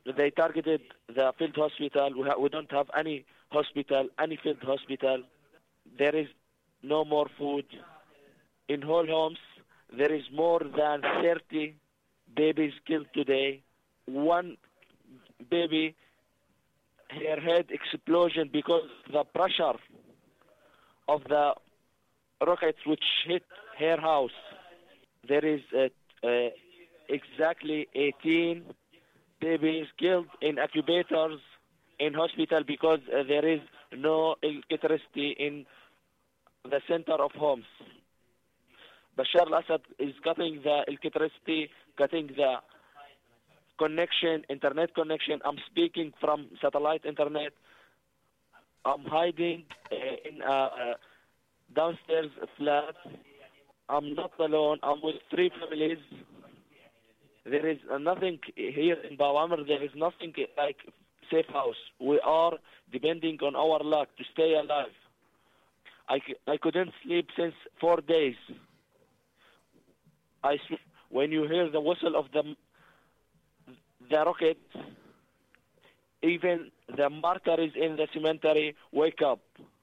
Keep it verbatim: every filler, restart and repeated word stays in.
they targeted the field hospital. We, ha- we don't have any hospital, any field hospital. There is no more food. In whole homes, there is more than thirty babies killed today. One baby, her head explosion because the pressure of the rockets which hit her house. There is uh, uh, exactly eighteen babies killed in incubators in hospital because uh, there is no electricity in the center of homes. Bashar al-Assad is cutting the electricity, cutting the connection, internet connection. I'm speaking from satellite internet. I'm hiding uh, in a uh, downstairs flat. I'm not alone. I'm with three families. There is uh, nothing here in Bawamr. There is nothing like safe house. We are depending on our luck to stay alive. I, c- I couldn't sleep since four days. I s- when you hear the whistle of the the rocket, even the martyrs in the cemetery wake up.